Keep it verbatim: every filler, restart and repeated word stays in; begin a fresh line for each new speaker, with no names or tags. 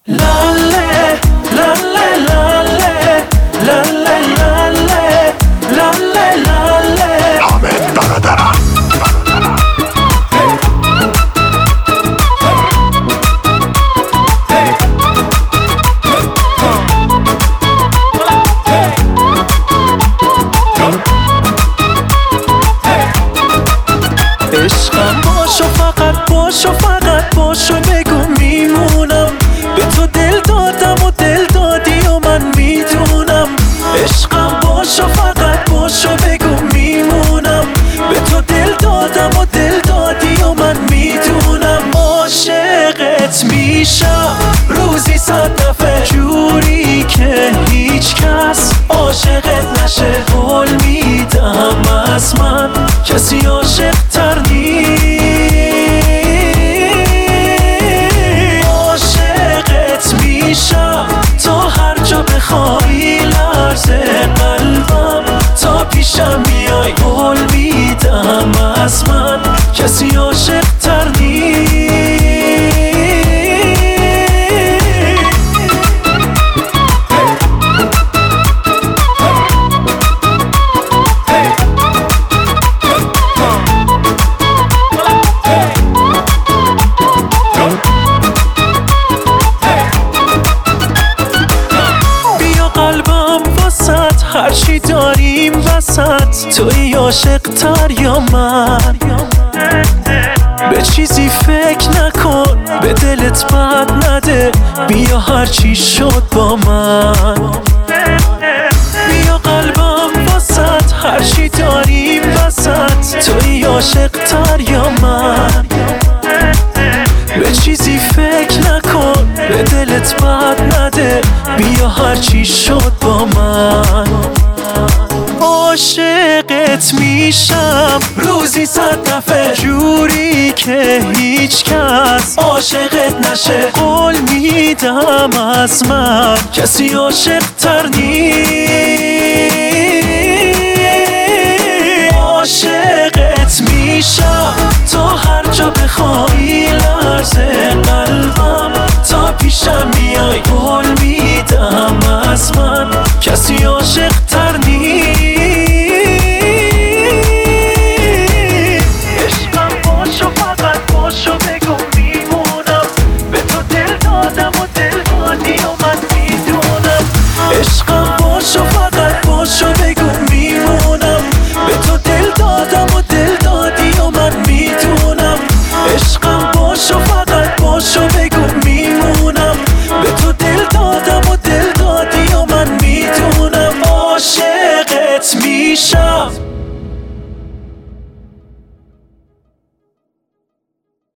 لاله لاله لاله لاله لاله لاله لاله
حامد برادرم.
عشقم باشو، فقط باشو، فقط باشو، بگو میمونم. به تو دل دادم و دل دادی و من میدونم. عشقم باشو، فقط باشو، بگو میمونم. به تو دل دادم و دل دادی و من میدونم. عاشقت میشم روزی صد دفعه، جوری که هیچ کس عاشقت نشه. قول میدم از من کسی عاشق تر نیست. عاشقت میشم تا هر جا بخوای، لرزه قلبم تا پیشم میای. قول میدم از من کسی عاشق تر نیست. هرچی داریم وسط، توی عاشق تر یا من؟ به چیزی فکر نکن، به دلت بد نده. بیا هرچی شد با من. بیا قلبم وسط، هرچی داریم وسط، توی عاشق تر یا من؟ به چیزی فکر نکن، به دلت بد نده. بیا هرچی شد با من. عاشقت میشم روزی صد دفعه، جوری که هیچ کس عاشقت نشه. قول میدم از من کسی عاشق تر نیست. عاشقت میشم تا هر جا بخوای، لرزه قلبم تا پیشم میای. قول میدم از من کسی عاشق تر نیست. عشقم باشو، فقط باشو، بگو میمونم. به تو دل دادم و دل دادی و من میدونم. عشقم باشو، فقط باشو، بگو میمونم. به تو دل دادم و دل دادی و من میدونم. عشقم باشو، فقط باشو، بگو میمونم. به تو دل دادم و دل دادی و من میدونم. عاشقت میشم